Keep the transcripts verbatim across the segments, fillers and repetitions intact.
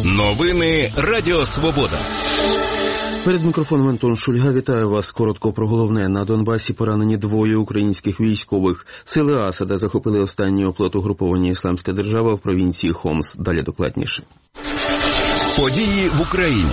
Новини Радіо Свобода. Перед мікрофоном Антон Шульга. Вітаю вас. Коротко про головне. На Донбасі поранені двоє українських військових. Сили Асада захопили останній оплот угруповання «Ісламська держава» в провінції Хомс. Далі докладніше. Події в Україні.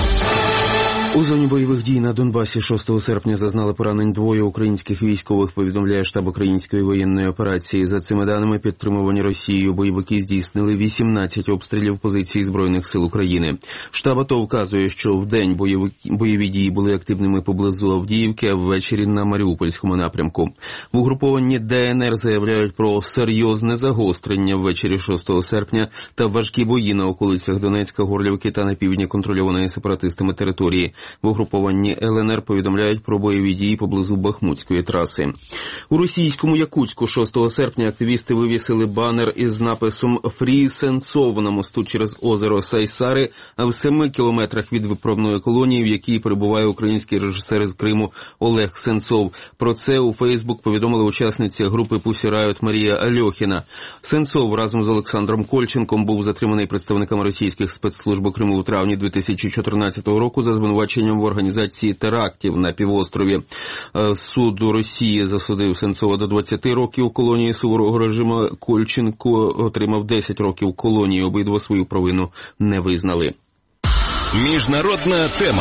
У зоні бойових дій на Донбасі шостого серпня зазнали поранень двоє українських військових, повідомляє штаб української воєнної операції. За цими даними, підтримувані Росією, бойовики здійснили вісімнадцять обстрілів позицій Збройних сил України. Штаб АТО вказує, що вдень бойові, бойові дії були активними поблизу Авдіївки, а ввечері на Маріупольському напрямку. В угрупованні ДНР заявляють про серйозне загострення ввечері шостого серпня та важкі бої на околицях Донецька, Горлівки та на півдні контрольованої сепаратистами території. В угрупованні ЛНР повідомляють про бойові дії поблизу Бахмутської траси. У російському Якутську шостого серпня активісти вивісили банер із написом «Фрі Сенцов» на мосту через озеро Сайсари, а в семи кілометрах від виправної колонії, в якій перебуває український режисер з Криму Олег Сенцов. Про це у Фейсбук повідомила учасниця групи Pussy Riot Марія Альохіна. Сенцов разом з Олександром Кольченком був затриманий представниками російських спецслужб у Криму у травні дві тисячі чотирнадцятого року за звинуваченням в організації терактів на півострові. Суд у Росії засудив Сенцова до двадцяти років колонії суворого режиму. Кольченко отримав десять років колонії. Обидва свою провину не визнали. Міжнародна тема.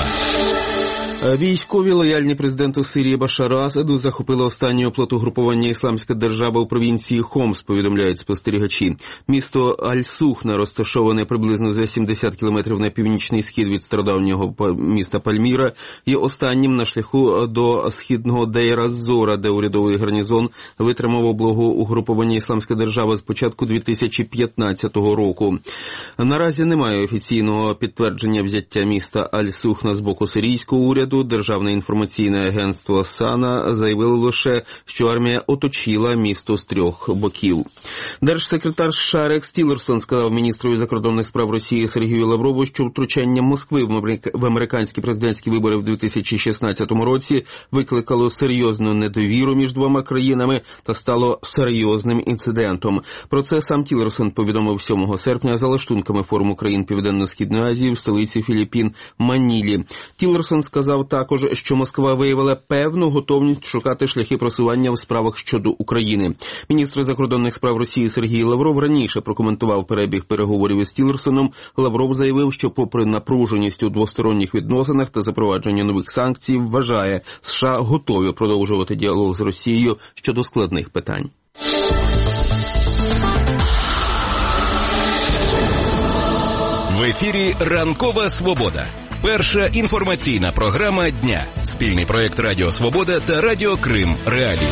Військові, лояльні президенту Сирії Башару Асаду, захопили останній оплот угруповання «Ісламська держава» у провінції Хомс, повідомляють спостерігачі. Місто Аль-Сухна розташоване приблизно за сімдесят кілометрів на північний схід від стародавнього міста Пальміра, є останнім на шляху до східного Дейр-аз-Зора, де урядовий гарнізон витримав облогу угруповання «Ісламська держава» з початку дві тисячі п'ятнадцятого року. Наразі немає офіційного підтвердження взяття міста Аль-Сухна з боку сирійського уряду. Державне інформаційне агентство САНА заявило лише, що армія оточила місто з трьох боків. Держсекретар США Рекс Тіллерсон сказав міністрові закордонних справ Росії Сергію Лаврову, що втручання Москви в американські президентські вибори в дві тисячі шістнадцятому році викликало серйозну недовіру між двома країнами та стало серйозним інцидентом. Про це сам Тіллерсон повідомив сьомого серпня за лаштунками форуму країн Південно-Східної Азії в столиці Філіппін Манілі. Тіллерсон сказав також, що Москва виявила певну готовність шукати шляхи просування в справах щодо України. Міністр закордонних справ Росії Сергій Лавров раніше прокоментував перебіг переговорів із Тіллерсоном. Лавров заявив, що попри напруженість у двосторонніх відносинах та запровадження нових санкцій, вважає, США готові продовжувати діалог з Росією щодо складних питань. В ефірі «Ранкова Свобода». Перша інформаційна програма дня. Спільний проєкт Радіо Свобода та Радіо Крим Реалії.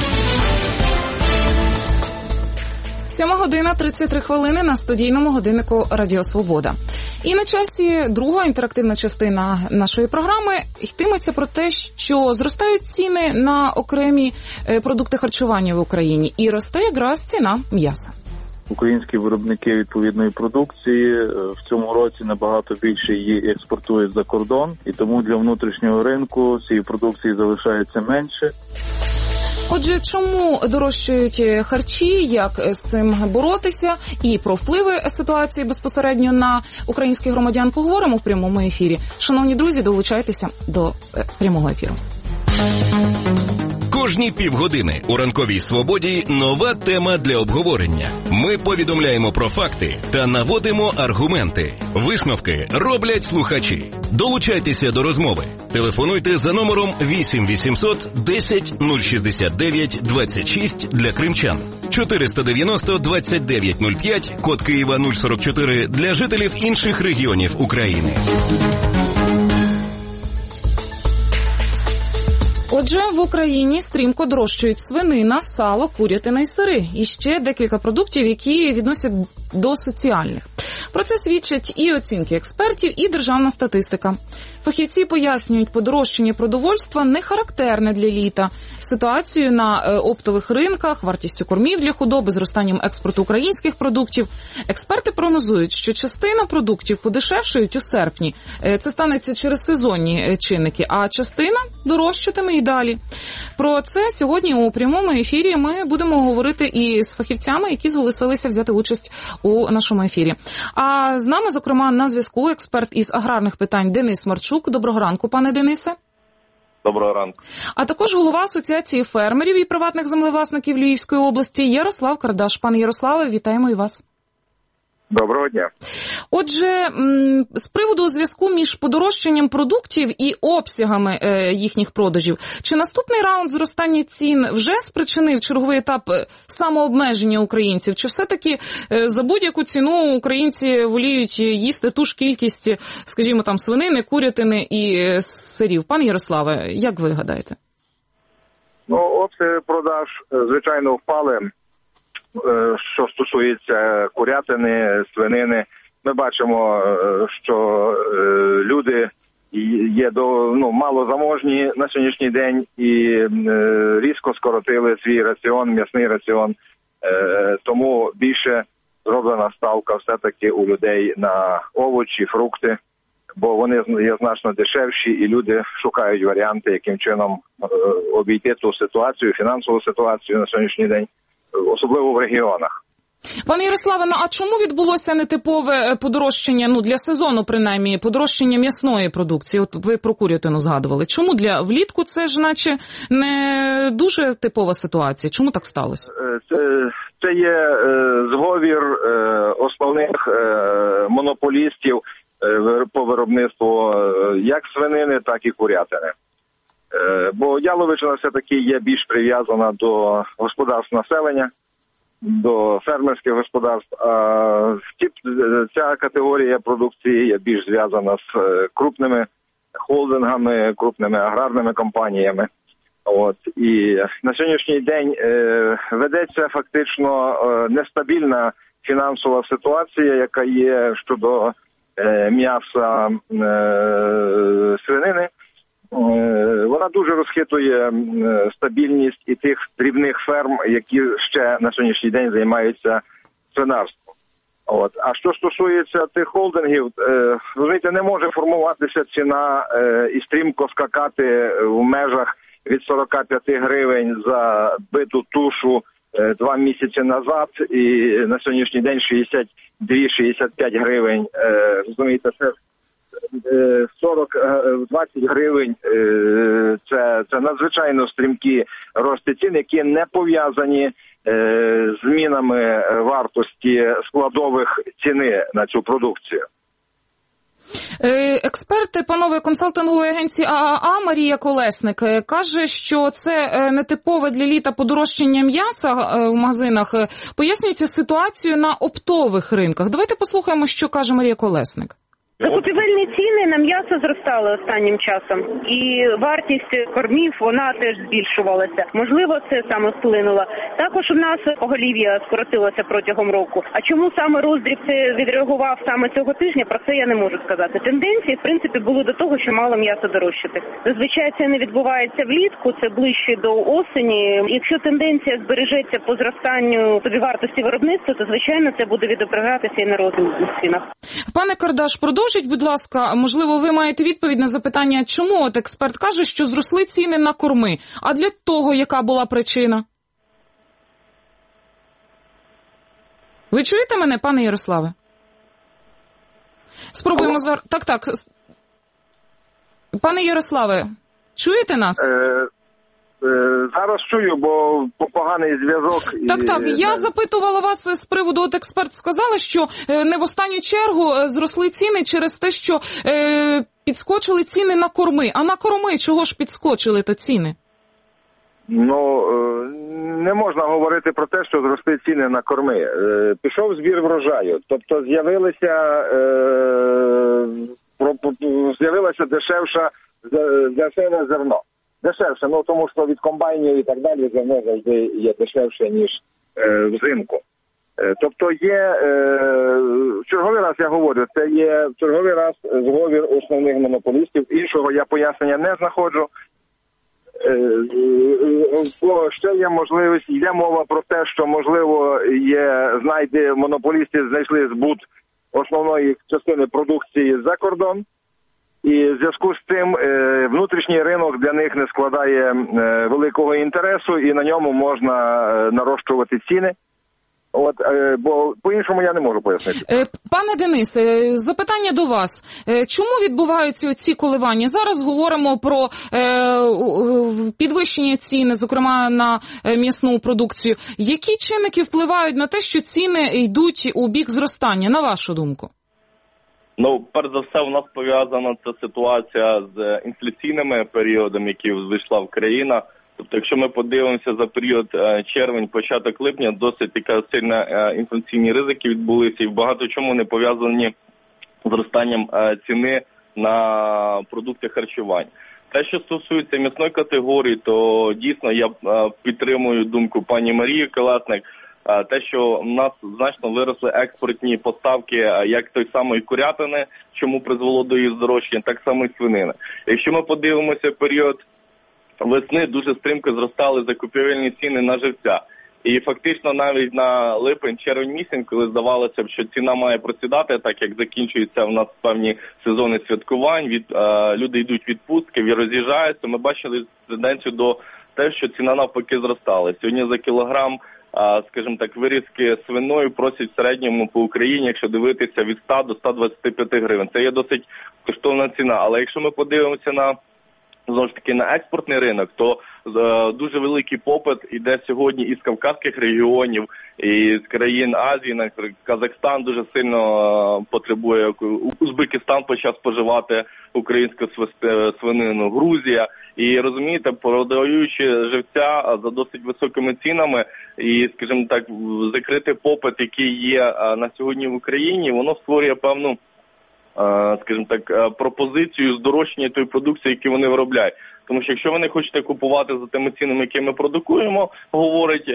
Сьома година тридцять три хвилини на студійному годиннику Радіо Свобода. І на часі друга інтерактивна частина нашої програми йтиметься про те, що зростають ціни на окремі продукти харчування в Україні. І росте якраз ціна м'яса. Українські виробники відповідної продукції в цьому році набагато більше її експортують за кордон, і тому для внутрішнього ринку цієї продукції залишається менше. Отже, чому дорожчають харчі, як з цим боротися, і про впливи ситуації безпосередньо на українських громадян поговоримо в прямому ефірі. Шановні друзі, долучайтеся до прямого ефіру. Кожні півгодини у «Ранковій Свободі» нова тема для обговорення. Ми повідомляємо про факти та наводимо аргументи. Висновки роблять слухачі. Долучайтеся до розмови. Телефонуйте за номером вісім вісімсот десять нуль шістдесят дев'ять двадцять шість для кримчан, чотириста дев'яносто двадцять дев'ять нуль п'ять, код Києва нуль сорок чотири для жителів інших регіонів України. Отже, в Україні стрімко дорожчають свинина, сало, курятина і сири. І ще декілька продуктів, які відносять до соціальних. Про це свідчать і оцінки експертів, і державна статистика. Фахівці пояснюють, подорожчання продовольства не характерне для літа. Ситуацію на оптових ринках, вартістю кормів для худоби, зростанням експорту українських продуктів. Експерти прогнозують, що частина продуктів подешевшають у серпні. Це станеться через сезонні чинники, а частина дорожчатиме і далі. Про це сьогодні у прямому ефірі ми будемо говорити і з фахівцями, які зголосилися взяти участь у нашому ефірі. А А з нами, зокрема, на зв'язку експерт із аграрних питань Денис Марчук. Доброго ранку, пане Денисе. Доброго ранку. А також голова Асоціації фермерів і приватних землевласників Львівської області Ярослав Кардаш. Пане Ярославе, вітаємо і вас. Доброго дня. Отже, з приводу зв'язку між подорожчанням продуктів і обсягами їхніх продажів, чи наступний раунд зростання цін вже спричинив черговий етап самообмеження українців? Чи все-таки за будь-яку ціну українці воліють їсти ту ж кількість, скажімо, там, свинини, курятини і сирів? Пане Ярославе, як ви гадаєте? Ну, обсяги продаж, звичайно, впали. Що стосується курятини, свинини, ми бачимо, що люди є до, ну, малозаможні на сьогоднішній день і різко скоротили свій раціон, м'ясний раціон. Тому більше зроблена ставка все-таки у людей на овочі, фрукти, бо вони є значно дешевші і люди шукають варіанти, яким чином обійти ту ситуацію, фінансову ситуацію на сьогоднішній день. Особливо в регіонах. Пане Ярославе, ну а чому відбулося нетипове подорожчання, ну для сезону принаймні, подорожчання м'ясної продукції? От ви про курятину згадували. Чому для влітку це ж наче не дуже типова ситуація? Чому так сталося? Це, це є е, зговір е, основних е, монополістів е, по виробництву е, як свинини, так і курятини. Бо яловичина все-таки є більш прив'язана до господарств населення, до фермерських господарств, а ця категорія продукції є більш зв'язана з крупними холдингами, крупними аграрними компаніями. От. І на сьогоднішній день е, ведеться фактично е, нестабільна фінансова ситуація, яка є щодо е, м'яса е, свинини. Вона дуже розхитує стабільність і тих дрібних ферм, які ще на сьогоднішній день займаються свинарством. От. А що стосується тих холдингів, розумієте, не може формуватися ціна і стрімко скакати в межах від сорок п'ять гривень за биту тушу два місяці назад і на сьогоднішній день шістдесят два - шістдесят п'ять гривень. Розумієте, це сорок - двадцять гривень – це, це надзвичайно стрімкі рости цін, які не пов'язані з змінами вартості складових ціни на цю продукцію. Експерти панове консалтингової агенції ААА Марія Колесник каже, що це нетипове для літа подорожчання м'яса в магазинах пояснюється ситуацією на оптових ринках. Давайте послухаємо, що каже Марія Колесник. Закупівельні ціни на м'ясо зростали останнім часом, і вартість кормів, вона теж збільшувалася. Можливо, це саме вплинуло. Також у нас поголів'я скоротилося протягом року. А чому саме роздріб це відреагував саме цього тижня, про це я не можу сказати. Тенденції, в принципі, були до того, що мало м'яса дорожчати. Зазвичай це не відбувається влітку, це ближче до осені. Якщо тенденція збережеться по зростанню собівартості виробництва, то, звичайно, це буде відображатися і на роздрібних цінах. Пане Кардаш, продовжіть, будь ласка, можливо, ви маєте відповідь на запитання, чому от експерт каже, що зросли ціни на корми, а для того яка була причина? Ви чуєте мене, пане Ярославе? Спробуємо зараз. Так, так. Пане Ярославе, чуєте нас? Е... Зараз чую, бо поганий зв'язок. Так, так, я запитувала вас з приводу, от експерт сказали, що не в останню чергу зросли ціни через те, що е, підскочили ціни на корми. А на корми чого ж підскочили то ціни? Ну, не можна говорити про те, що зросли ціни на корми. Пішов збір врожаю, тобто з'явилися, е, з'явилося дешевше, дешеве зерно. Дешевше, ну тому що від комбайнів і так далі зерно завжди є дешевше, ніж е, взимку. Е, тобто є, е, в черговий раз я говорю, це є в черговий раз зговір основних монополістів. Іншого я пояснення не знаходжу. Е, е, ще є можливість, йде мова про те, що можливо є, знайде, монополісти знайшли збут основної частини продукції за кордон. І в зв'язку з цим е, внутрішній ринок для них не складає е, великого інтересу, і на ньому можна е, нарощувати ціни. От, е, бо по-іншому я не можу пояснити. Е, пане Денисе, запитання до вас. Е, чому відбуваються ці коливання? Зараз говоримо про е, підвищення ціни, зокрема на м'ясну продукцію. Які чинники впливають на те, що ціни йдуть у бік зростання, на вашу думку? Ну, перш за все, у нас пов'язана ця ситуація з інфляційними періодами, які вийшла в країна. Тобто, якщо ми подивимося за період червень, початок липня, досить така сильна інфляційні ризики відбулися і в багато чому не пов'язані з зростанням ціни на продукти харчування. Те, що стосується м'ясної категорії, то дійсно я підтримую думку пані Марії Колесник. Те, що в нас значно виросли експортні поставки, як той самої курятини, чому призвело до її здорожчання, так само і свинини. Якщо ми подивимося період весни, дуже стрімко зростали закупівельні ціни на живця. І фактично навіть на липень-червень місяць, коли здавалося б, що ціна має просідати, так як закінчуються в нас певні сезони святкувань, від, е, люди йдуть в відпустки, роз'їжджаються, ми бачили тенденцію до те, що ціна навпаки зростала. Сьогодні за кілограм, е, скажімо так, вирізки свиною просять в середньому по Україні, якщо дивитися, від ста до ста двадцяти п'яти гривень. Це є досить коштовна ціна. Але якщо ми подивимося на знову ж таки на експортний ринок, то е, дуже великий попит іде сьогодні із кавказьких регіонів, і з країн Азії, наприклад, Казахстан дуже сильно е, потребує, Узбекистан почав споживати українську свинину, Грузія. І розумієте, продаючи живця за досить високими цінами і, скажімо так, закрити попит, який є на сьогодні в Україні, воно створює певну, скажімо так, пропозицію здорожчання тої продукції, яку вони виробляють. Тому що якщо ви не хочете купувати за тими цінами, які ми продукуємо, говорить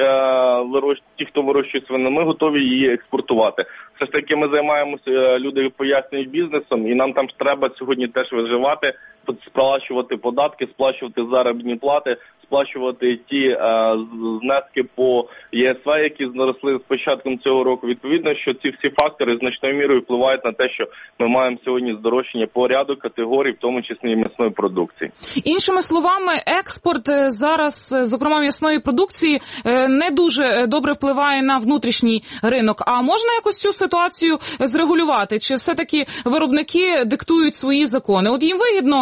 ті, хто вирощує свинину, ми готові її експортувати. Все ж таки ми займаємося, люди пояснюють бізнесом, і нам там треба сьогодні теж виживати, сплачувати податки, сплачувати заробітні плати, сплачувати ті е, знески по ЄСВ, які зросли з початком цього року. Відповідно, що ці всі фактори значною мірою впливають на те, що ми маємо сьогодні здорожчання по ряду категорій, в тому числі і м'ясної продукції. Іншими словами, експорт зараз, зокрема м'ясної продукції, не дуже добре впливає на внутрішній ринок. А можна якось цю ситуацію зрегулювати? Чи все-таки виробники диктують свої закони? От їм вигідно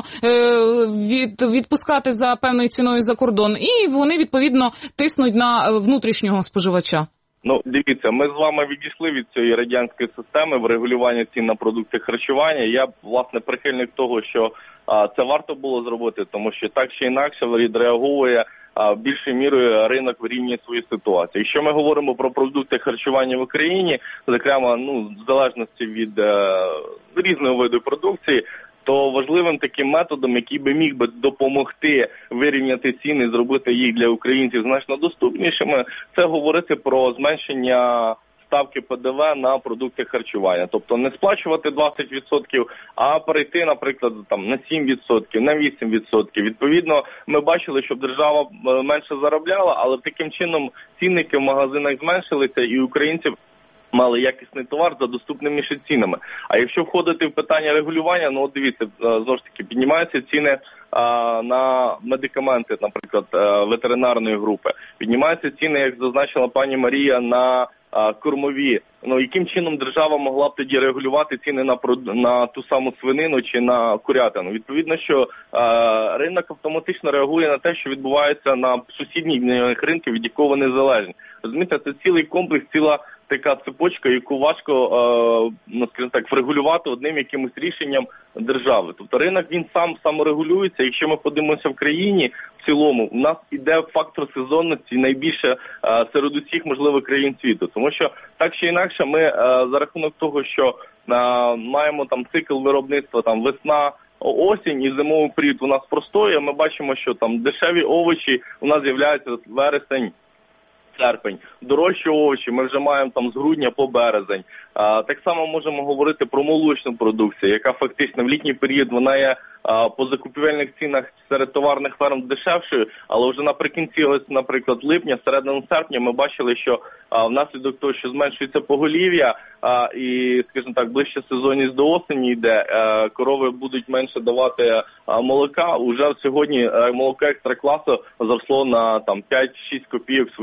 від, відпускати за певною ціною за кордон, і вони, відповідно, тиснуть на внутрішнього споживача. Ну, дивіться, ми з вами відійшли від цієї радянської системи врегулювання цін на продукти харчування. Я, власне, прихильник того, що а, це варто було зробити, тому що так чи інакше відреагує а, більшою мірою ринок вирівнює свою ситуацію. Якщо ми говоримо про продукти харчування в Україні, зокрема, ну, в залежності від е, різного виду продукції, то важливим таким методом, який би міг би допомогти вирівняти ціни, зробити їх для українців значно доступнішими, це говорити про зменшення ставки Пе Де Ве на продукти харчування. Тобто не сплачувати двадцять відсотків, а перейти, наприклад, там на сім відсотків, на вісім відсотків. Відповідно, ми бачили, що держава менше заробляла, але таким чином цінники в магазинах зменшилися і українців мали якісний товар за доступними цінами. А якщо входити в питання регулювання, ну от дивіться, знову ж таки, піднімаються ціни а, на медикаменти, наприклад, ветеринарної групи. Піднімаються ціни, як зазначила пані Марія, на а, кормові. Ну, яким чином держава могла б тоді регулювати ціни на, на ту саму свинину чи на курятину? Відповідно, що а, ринок автоматично реагує на те, що відбувається на сусідніх ринках, від якого вони залежні. Розумієте, це цілий комплекс, ціла така цепочка, яку важко, е, ну, скажімо так, врегулювати одним якимось рішенням держави. Тобто ринок, він сам саморегулюється. Якщо ми подивимося в країні, в цілому, у нас іде фактор сезонності найбільше е, серед усіх можливих країн світу. Тому що так чи інакше ми е, за рахунок того, що е, маємо там цикл виробництва, там весна, осінь і зимовий період у нас простоює, ми бачимо, що там дешеві овочі у нас з'являються вересень, серпень. Дорожчі овочі ми вже маємо там з грудня по березень. А, так само можемо говорити про молочну продукцію, яка фактично в літній період вона є а, по закупівельних цінах серед товарних ферм дешевшою, але вже наприкінці, ось, наприклад, липня, середину серпня ми бачили, що а, внаслідок того, що зменшується поголів'я а, і, скажімо так, ближче сезонність до осені йде, а, корови будуть менше давати а, молока. Уже сьогодні а, молоко екстракласу зросло на там п'ять-шість копійок свої закупівельні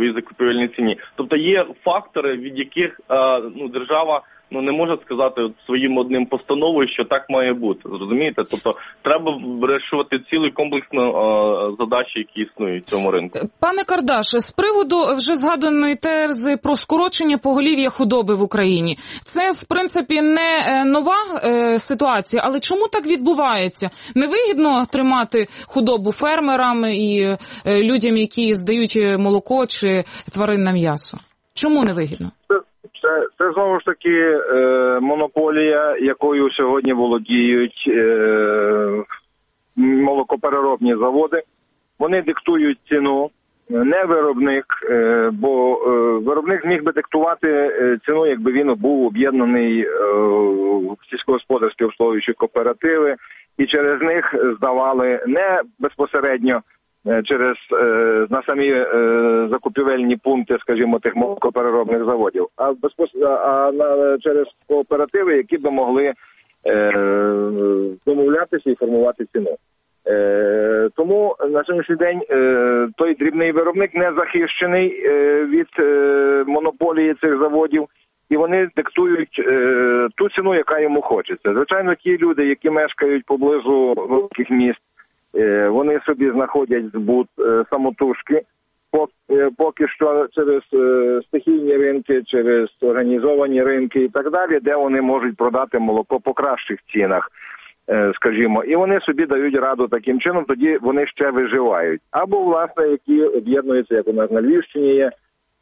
закупівельній ціні. Тобто є фактори, від яких ну, держава ну не може сказати от своїм одним постановою, що так має бути. Зрозумієте? Тобто треба вирішувати цілий комплексно е, задачі, які існують в цьому ринку. Пане Кардаш, з приводу вже згаданої тези про скорочення поголів'я худоби в Україні. Це, в принципі, не нова е, ситуація, але чому так відбувається? Невигідно тримати худобу фермерам і е, людям, які здають молоко чи тваринне м'ясо? Чому невигідно? Це, це знову ж таки е, монополія, якою сьогодні володіють е, молокопереробні заводи. Вони диктують ціну, не виробник, е, бо е, виробник зміг би диктувати е, ціну, якби він був об'єднаний е, в сільськогосподарські обслуговуючі кооперативи, і через них здавали не безпосередньо через е, на самі е, закупівельні пункти, скажімо, тих молокопереробних заводів, а безпосередньо а на через кооперативи, які б могли е, домовлятися і формувати ціну. Е, тому на сьогоднішній день е, той дрібний виробник не захищений е, від е, монополії цих заводів, і вони диктують е, ту ціну, яка йому хочеться. Звичайно, ті люди, які мешкають поблизу великих міст, вони собі знаходять збут самотужки, поки що через стихійні ринки, через організовані ринки і так далі, де вони можуть продати молоко по кращих цінах, скажімо. І вони собі дають раду таким чином, тоді вони ще виживають. Або, власне, які об'єднуються, як у нас на Львівщині є,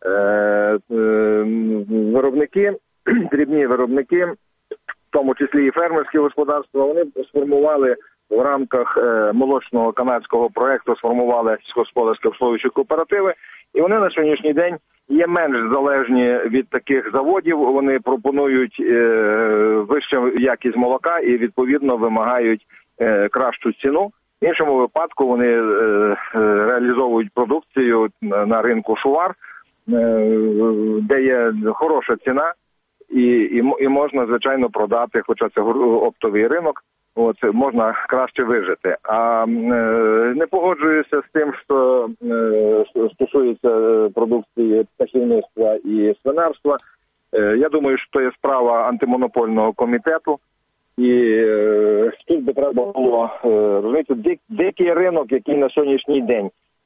виробники, дрібні виробники, в тому числі і фермерські господарства, вони сформували в рамках е, молочного канадського проєкту, сформували сільськогосподарські обслуговуючі кооперативи, і вони на сьогоднішній день є менш залежні від таких заводів, вони пропонують е, вищу якість молока і, відповідно, вимагають е, кращу ціну. В іншому випадку вони е, е, реалізовують продукцію на, на ринку Шувар, е, де є хороша ціна, і, і, і можна, звичайно, продати, хоча це оптовий ринок, От, можна краще вижити. А е, не погоджуюся з тим, що е, стосується продукції птахівництва і свинарства. Е, я думаю, що це є справа антимонопольного комітету. І е, тут би треба було е, розуміти, дик, дикий ринок, який на сьогоднішній день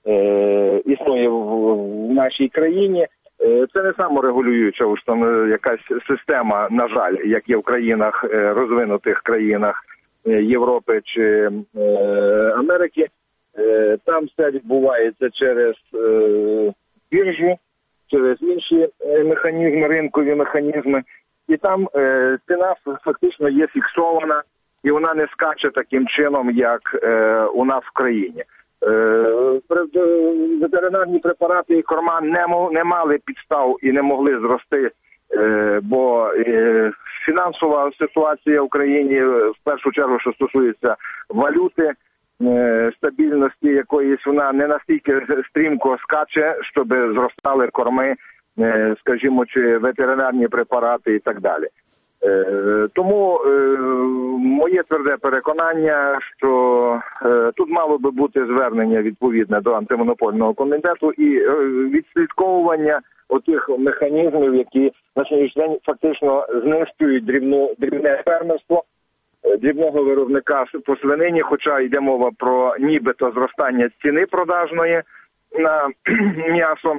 е, існує в, в нашій країні. Е, це не саморегулююча уж там якась система, на жаль, як є в країнах, е, розвинутих країнах Європи чи е, Америки. Е, там все відбувається через е, біржу, через інші е, механізми, ринкові механізми. І там е, ціна фактично є фіксована, і вона не скаче таким чином, як е, у нас в країні. Е, ветеринарні препарати і корма не, не мали підстав і не могли зрости, е, бо е, фінансова ситуація в країні, в першу чергу, що стосується валюти, е, стабільності якоїсь, вона не настільки стрімко скаче, щоб зростали корми, е, скажімо, чи ветеринарні препарати і так далі. Е, тому е, моє тверде переконання, що е, тут мало би бути звернення відповідне до антимонопольного комітету і е, відслідковування отих механізмів, які на сьогоднішній день фактично знищують дрібну, дрібне фермерство, дрібного виробника по свинині, хоча йде мова про нібито зростання ціни продажної на м'ясо,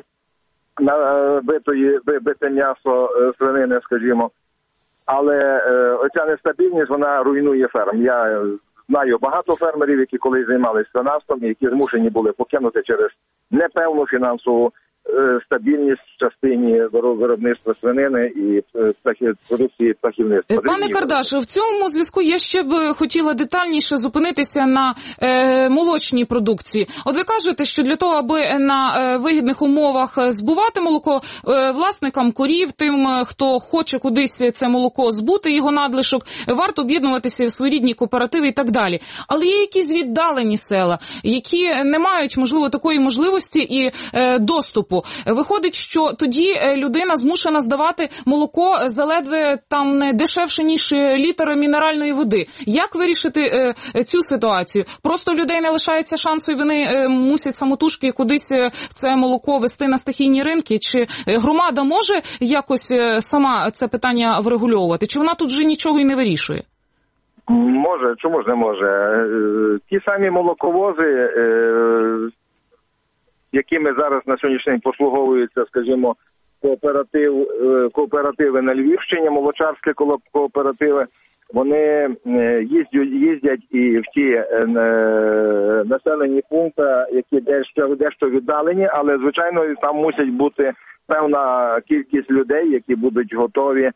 на битої, бите м'ясо свинини, скажімо. Але е, оця нестабільність, вона руйнує ферм. Я знаю багато фермерів, які колись займалися свинарством, які змушені були покинути через непевну фінансову е, стабільність в частині виробництва свинини і е, продукції птахівництва. Пане Кардаш, в цьому зв'язку я ще б хотіла детальніше зупинитися на е, молочній продукції. От ви кажете, що для того, аби на е, вигідних умовах збувати молоко е, власникам корів, тим, хто хоче кудись це молоко збути, його надлишок, варто об'єднуватися в своєрідні кооперативи і так далі. Але є якісь віддалені села, які не мають, можливо, такої можливості і е, доступу молоко. Виходить, що тоді людина змушена здавати молоко заледве там не дешевше, ніж літр мінеральної води. Як вирішити е, цю ситуацію? Просто у людей не лишається шансу і вони е, мусять самотужки кудись це молоко вести на стихійні ринки? Чи громада може якось е, сама це питання врегульовувати? Чи вона тут вже нічого і не вирішує? Може, чому ж не може? Ті самі молоковози, якими зараз на сьогоднішній день послуговуються, скажімо, кооператив, кооперативи на Львівщині, молочарські кооперативи, вони їздять, їздять і в ті населені пункти, які дещо, дещо віддалені, але, звичайно, там мусить бути певна кількість людей, які будуть готові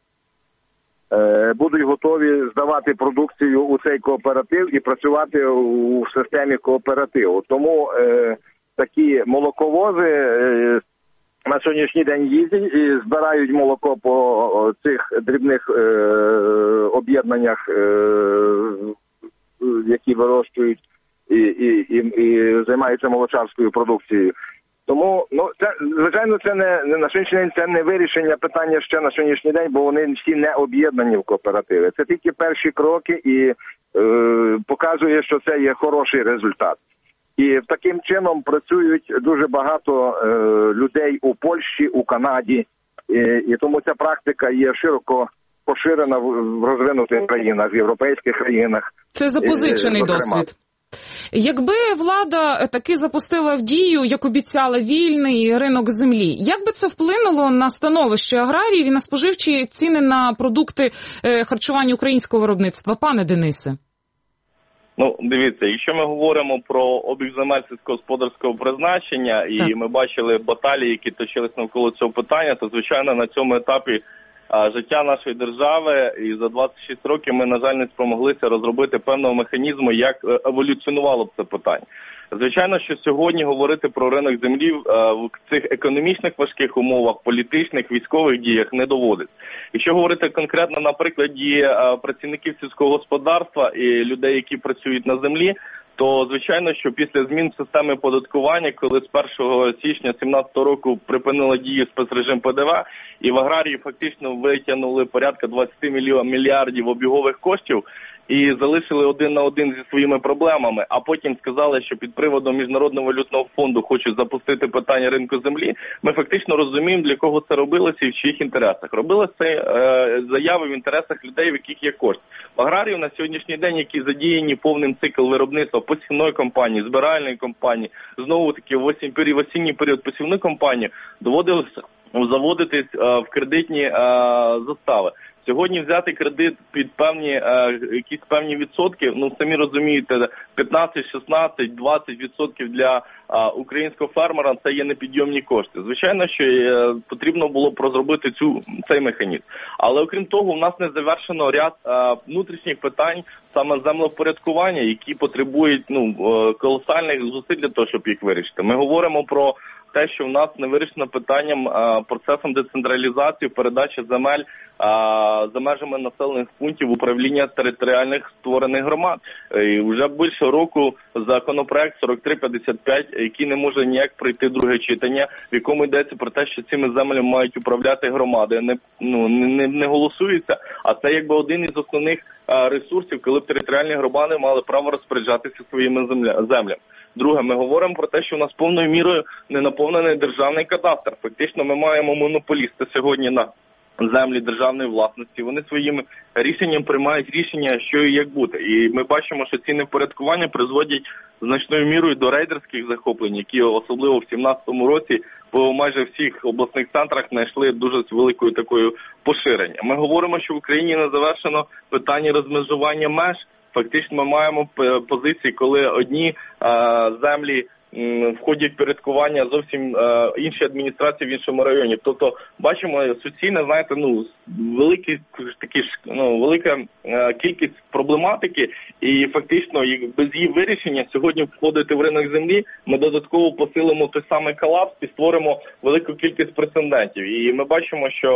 будуть готові здавати продукцію у цей кооператив і працювати у системі кооперативу. Тому е, такі молоковози е, на сьогоднішній день їздять і збирають молоко по цих дрібних е, об'єднаннях, е, які вирощують і, і, і, і займаються молочарською продукцією. Тому, ну, це, звичайно, це не, на сьогоднішній день це не вирішення питання ще на сьогоднішній день, бо вони всі не об'єднані в кооперативи. Це тільки перші кроки і е, показує, що це є хороший результат. І таким чином працюють дуже багато е, людей у Польщі, у Канаді, і, і тому ця практика є широко поширена в, в розвинутих країнах, в європейських країнах. Це запозичений досвід. Якби влада таки запустила в дію, як обіцяла, вільний ринок землі, як би це вплинуло на становище аграріїв і на споживчі ціни на продукти харчування українського виробництва? Пане Денисе. Ну, дивіться, якщо ми говоримо про обіг земель сільськогосподарського призначення, і так, ми бачили баталії, які точились навколо цього питання, то, звичайно, на цьому етапі життя нашої держави, і за двадцять шість років ми, на жаль, не спромоглися розробити певного механізму, як еволюціонувало б це питання. Звичайно, що сьогодні говорити про ринок землі в цих економічних важких умовах, політичних, військових діях не доводиться. Якщо говорити конкретно на прикладі працівників сільського господарства і людей, які працюють на землі, то, звичайно, що після змін в системі податкування, коли з першого січня дві тисячі сімнадцятого року припинила дію спецрежим П Д В, і в аграрії фактично витягнули порядка двадцять мільярдів обігових коштів, і залишили один на один зі своїми проблемами, а потім сказали, що під приводом Міжнародного валютного фонду хочуть запустити питання ринку землі, ми фактично розуміємо, для кого це робилося і в чиїх інтересах. Робилося це е, заяви в інтересах людей, в яких є кошти. В аграріїв на сьогоднішній день, які задіяні повним цикл виробництва посівної компанії, збиральної компанії, знову-таки в осінній, в осінній період посівну компанію, доводилося заводитись е, в кредитні е, застави. Сьогодні взяти кредит під певні, е, якісь певні відсотки, ну, самі розумієте, п'ятнадцять, шістнадцять, двадцять відсотків для е, українського фермера – це є непідйомні кошти. Звичайно, що е, потрібно було б розробити цю, цей механізм. Але, окрім того, у нас не завершено ряд е, внутрішніх питань, саме землевпорядкування, які потребують ну, е, колосальних зусиль для того, щоб їх вирішити. Ми говоримо про те, що в нас не вирішено питанням, а, процесом децентралізації, передачі земель а, за межами населених пунктів управління територіальних створених громад. І вже більше року законопроект сорок три п'ятдесят п'ять, який не може ніяк пройти друге читання, в якому йдеться про те, що цими землями мають управляти громади, не, ну, не, не голосується, а це якби один із основних а, ресурсів, коли б територіальні громади мали право розпоряджатися своїми земля, землями. Друге, ми говоримо про те, що у нас повною мірою не наповнений державний кадастр. Фактично ми маємо монополісти сьогодні на землі державної власності. Вони своїм рішенням приймають рішення, що і як бути. І ми бачимо, що ці невпорядкування призводять значною мірою до рейдерських захоплень, які особливо в сімнадцятому році по майже всіх обласних центрах знайшли дуже великою такою поширення. Ми говоримо, що в Україні не завершено питання розмежування меж. Фактично ми маємо позиції, коли одні е, землі м, входять в порядкування зовсім е, інші адміністрації в іншому районі. Тобто бачимо суцільне, знаєте, ну великі такі ну велика е, кількість проблематики, і фактично без її вирішення сьогодні входити в ринок землі, ми додатково посилимо той самий колапс і створимо велику кількість прецедентів. І ми бачимо, що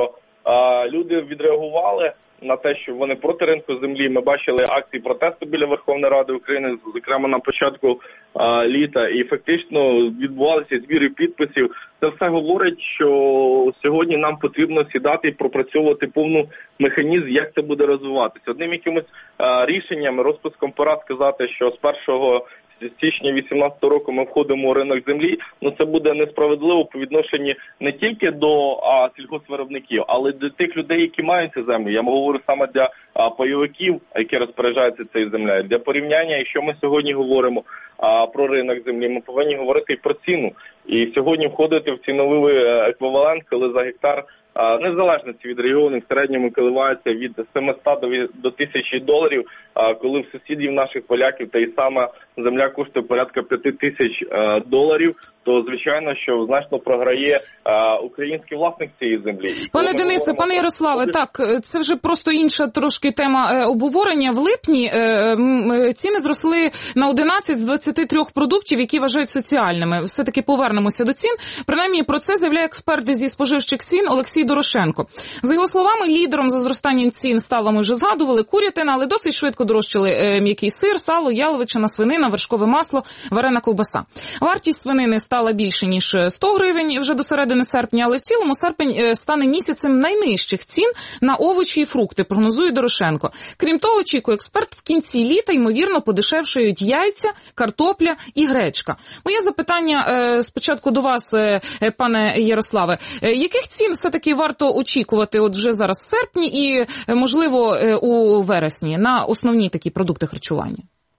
люди відреагували на те, що вони проти ринку землі. Ми бачили акції протесту біля Верховної Ради України, зокрема на початку а, літа, і фактично відбувалися збіри підписів. Це все говорить, що сьогодні нам потрібно сідати і пропрацьовувати повну механізм, як це буде розвиватися. Одним якимось а, рішенням, розпуском пора сказати, що з першого січня вісімнадцятого року ми входимо у ринок землі, ну це буде несправедливо по відношенні не тільки до а, сільгоспвиробників, але до тих людей, які мають цю землю. Я говорю саме для а, пайовиків, які розпоряджаються цією землею. Для порівняння, якщо ми сьогодні говоримо а, про ринок землі, ми повинні говорити і про ціну. І сьогодні входити в ціновий еквівалент, коли за гектар, незалежно від регіону, в середньому коливається від сімсот до тисячі доларів, коли в сусідів наших поляків та й сама земля коштує порядка п'ять тисяч доларів, то звичайно, що значно програє український власник цієї землі. Пане Денисе, пане Ярославе, так, це вже просто інша трошки тема обговорення. В липні ціни зросли на одинадцять з двадцяти трьох продуктів, які вважають соціальними. Все-таки повернемося до цін. Принаймні, про це заявляє експерт зі споживчих цін Олексій Дорошенко. За його словами, лідером за зростанням цін стала, ми вже згадували, курятина, але досить швидко дорожчали м'який сир, сало, яловичина, свинина, вершкове масло, варена ковбаса. Вартість свинини стала більше, ніж сто гривень вже до середини серпня, але в цілому серпень стане місяцем найнижчих цін на овочі і фрукти, прогнозує Дорошенко. Крім того, очікує експерт, в кінці літа, ймовірно, подешевшають яйця, картопля і гречка. Моє запитання спочатку до вас, пане Ярославе. Яких цін все-таки варто очікувати от вже зараз в серпні і, можливо, у вересні на основні такі продукти харчування?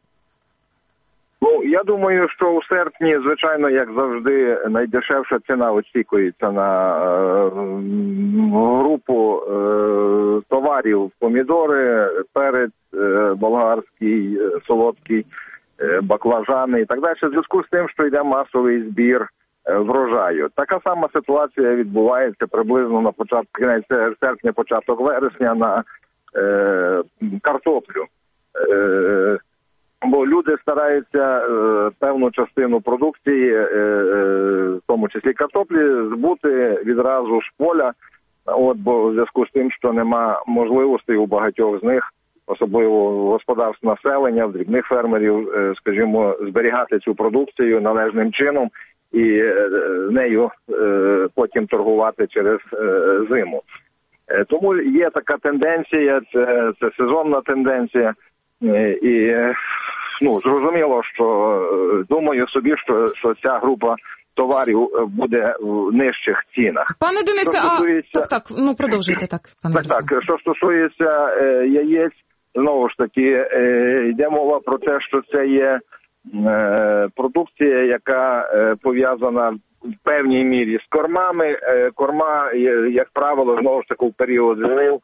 Ну, я думаю, що у серпні, звичайно, як завжди, найдешевша ціна очікується на е, групу е, товарів: помідори, перець, е, болгарський, е, солодкий, е, баклажани і так далі. В зв'язку з тим, що йде масовий збір е, врожаю. Така сама ситуація відбувається приблизно на початку кінець серпня, початок вересня на е, картоплю. Е, Бо люди стараються е, певну частину продукції, е, е, в тому числі картоплі, збути відразу з поля, от, бо в зв'язку з тим, що нема можливостей у багатьох з них, особливо в господарств населення, в дрібних фермерів, е, скажімо, зберігати цю продукцію належним чином і е, нею е, потім торгувати через е, зиму. Е, тому є така тенденція, це, це сезонна тенденція, е, і ну, зрозуміло, що думаю собі, що, що ця група товарів буде в нижчих цінах. Пане Денисе, стосується... а... Так, так, ну продовжуйте так, пане Так, Ярослав. так, що стосується е, яєць, знову ж таки, е, йде мова про те, що це є е, продукція, яка е, пов'язана в певній мірі з кормами. Е, корма, е, як правило, знову ж таки, в період зимів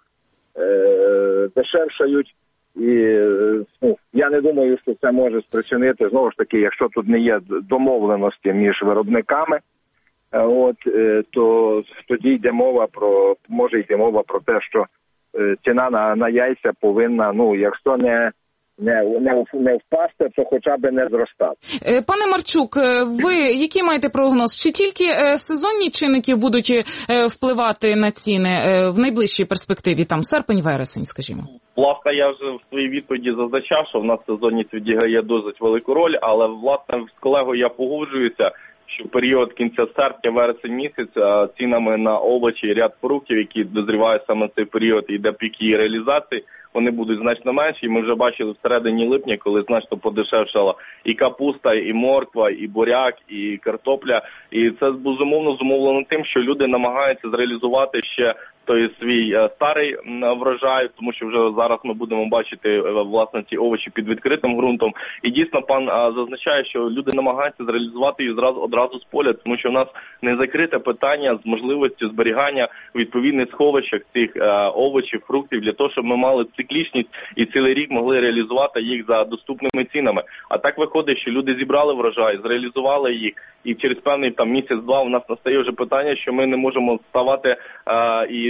е, дешевшають. І ну, я не думаю, що це може спричинити, знову ж таки, якщо тут не є домовленості між виробниками, от, то тоді йде мова про, може йти мова про те, що ціна на, на яйця повинна, ну, якщо не Не, не, не впасти, то хоча б не зростати. Пане Марчук, ви який маєте прогноз? Чи тільки сезонні чинники будуть впливати на ціни в найближчій перспективі, там серпень-вересень, скажімо? Власне, я вже в своїй відповіді зазначав, що в нас сезонність відіграє досить велику роль, але, власне, з колегою я погоджуюся, що в період кінця серпня-вересень місяць цінами на овочі і ряд фруктів, які дозрівають саме в цей період, йде пік її реалізації, вони будуть значно менші. І ми вже бачили в середині липня, коли значно подешевшала і капуста, і морква, і буряк, і картопля. І це, безумовно, зумовлено тим, що люди намагаються зреалізувати ще той свій старий врожай, тому що вже зараз ми будемо бачити, власне, ці овочі під відкритим ґрунтом. І дійсно пан зазначає, що люди намагаються зреалізувати їх зразу, одразу з поля, тому що в нас не закрите питання з можливістю зберігання в відповідних сховищах цих овочів, фруктів, для того, щоб ми мали циклічність і цілий рік могли реалізувати їх за доступними цінами. А так виходить, що люди зібрали врожай, зреалізували їх, і через певний там місяць-два у нас настає вже питання, що ми не можемо ставати а, і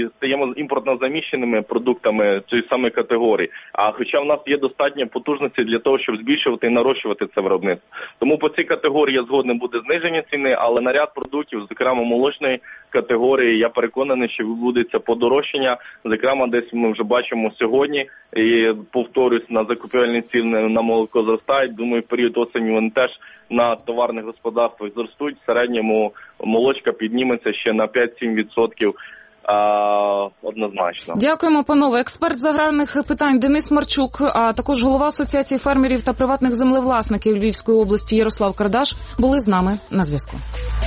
і стаємо імпортно заміщеними продуктами цієї самої категорії. А хоча в нас є достатньо потужності для того, щоб збільшувати і нарощувати це виробництво. Тому по цій категорії я згоден буде зниження ціни, але на ряд продуктів, зокрема молочної категорії, я переконаний, що відбудеться подорожчання. Зокрема, десь ми вже бачимо сьогодні, і повторюсь, на закупівельні ціни на молоко зростають. Думаю, в період осені вони теж на товарних господарствах зростуть. В середньому молочка підніметься ще на п'ять-сім відсотків. А, однозначно. Дякуємо, панове. Експерт з аграрних питань Денис Марчук, а також голова Асоціації фермерів та приватних землевласників Львівської області Ярослав Кардаш були з нами на зв'язку.